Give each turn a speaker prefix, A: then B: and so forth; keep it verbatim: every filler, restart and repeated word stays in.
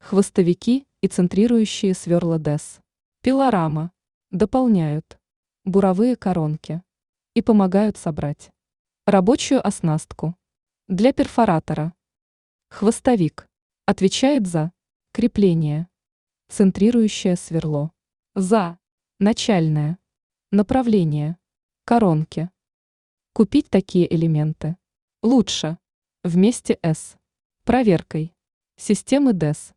A: Хвостовики и центрирующие сверла ДЭС. Пилорама. Дополняют буровые коронки и помогают собрать рабочую оснастку для перфоратора. Хвостовик отвечает за крепление, центрирующее сверло, за начальное направление коронки. Купить такие элементы лучше вместе с проверкой системы ДЭС.